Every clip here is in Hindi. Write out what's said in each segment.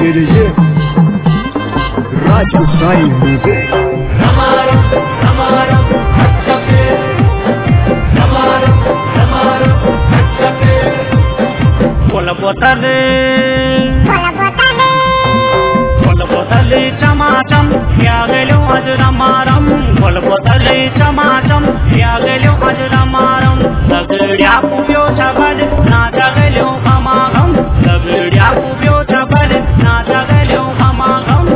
लीजिए राजस्थानी म्यूजिक। बोतले चमाचम या गेलो आज रमारम, बोतले चमाचम या गेलो आज रमारम, सगळ्या पुब्यो छबल नाचा गेलो खमागम, सगळ्या पुब्यो छबल नाचा गेलो खमागम।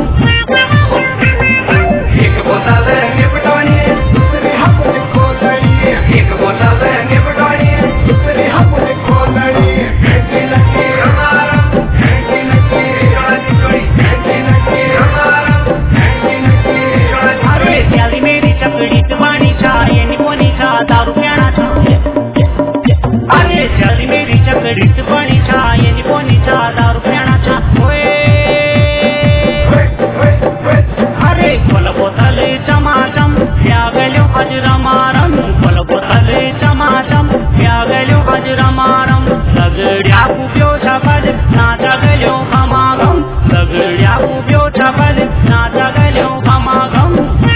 एक बोतल निपटानी दूसरी हमने खोलनी, एक बोतल निपटानी दूसरी हमने खोलनी, ऐसी लगी रमारम, ऐसी लगी रानी कोई, ऐसी लगी रमारम, ऐसी लगी रानी। अरे त्याली मेरी चकड़ीत पानी चाय निकोनी चा दारू प्याना चा, अरे त्याली मेरी चकड़ीत पानी चाय निकोनी चा दारू प्याना चा। अरे बोतले चमाचम या गेलो आज रमारम, बोतले चमाचम या गेलो आज रमारम, सगळ्या पुब्यो छबल नाचा गेलो खमागम, सगळ्या पुब्यो छबल नाचा गेलो खमागम।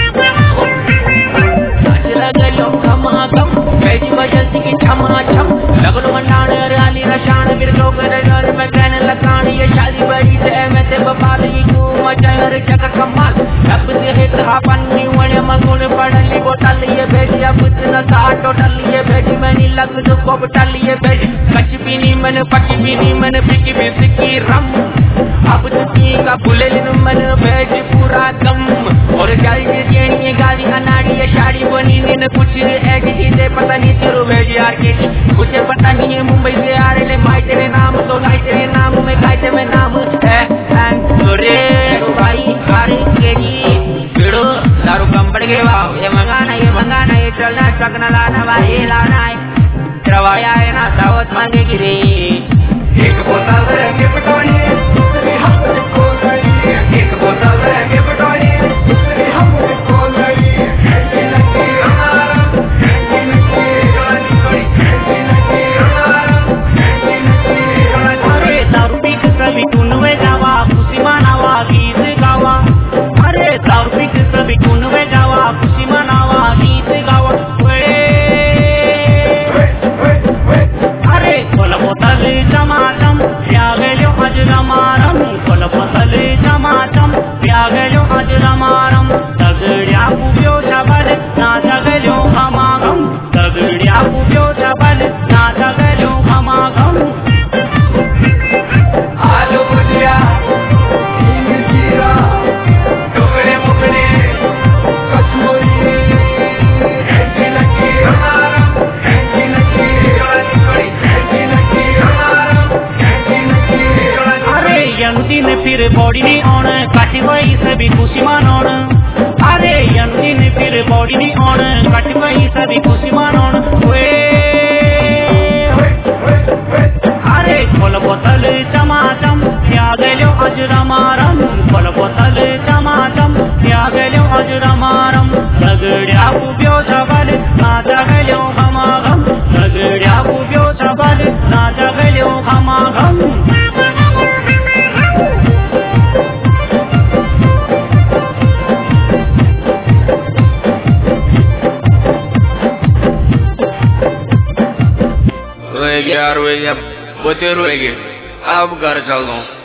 नाचला गेलो खमागम कैदी बजती की छमाछम, लगन मंडाण रानी रशान बिरलो गरजन में कहने लगान, ये शादी बड़ी से मैं ते बपाली को मचार चक कमाल, अब से हित हापन्नी वणे मंगुन पड़ली बोतल ये बेटी, अब न साटो टलिए बेटी मनी लग जो को टलिए बेटी, कच पीनी मन पकी पीनी मन पिकी बिस्की रम, अब तुकी का भूले लिन मन बेटी पूरा दम, और गाड़ी ये गाड़ी अनाड़ी ये शाड़ी बनी ने कुछ एक चीजें पता नहीं तेरे बेटी यार की, कुछ पता नहीं है मुंबई से आ रहे माई तेरे नाम तो गाय तेरे नाम में गाय में नाम है रे भाई गाड़ी केजी बिड़ो दारू कम पड़ गए वाह, ये मंगाना ये चलना चकना लाना भाई लाना है रवाया है ना दावत मांगेगी रे। एक बोतल निपटानी दूसरी हमने खोलनी, एक बोतल निपटानी दूसरी हमने खोलनी, ऐसी लगी रमारम, ऐसी लगी रानी कोई, ऐसी लगी रमारम, ऐसी लगी रानी। अरे दारू पी के सभी टूनवे जावा, खुशी मनावा गीत गावा, अरे दारू पी के सभी टूनवे जावा, खुशी मनावा गीत गावा। अरे बोतले चमाचम या गेलो आज रमारम, बोतले चमाचम या गेलो आज रमारम, सगळ्या पुब्यो छबल नाचा गेलो खमागम, सगळ्या पुब्यो छबल नाचा गेलो खमागम। आलू भुजिया हिंग जीरा टुकड़े मुकड़े कचौरी, ऐसी लगी रमारम, ऐसी लगी रानी कोई, ऐसी लगी रमारम, ऐसी लगी रानी। अरे यनुदीन फिर बॉडी नहीं ऑन, काटी वही सभी खुशी मानोन, अरे यनुदीन फिर बॉडी नहीं ऑन, काटी वही सभी खुशी मानोन। अरे बोतले चमाचम या गेलो आज रमारम, बोतले चमाचम या गेलो आज रमारम, सगळ्या पुब्यो छबल नाचा गेलो खमागम, सगळ्या पुब्यो छबल नाचा गेलो खमागम। रोएगी, अब घर चल रहा हूँ।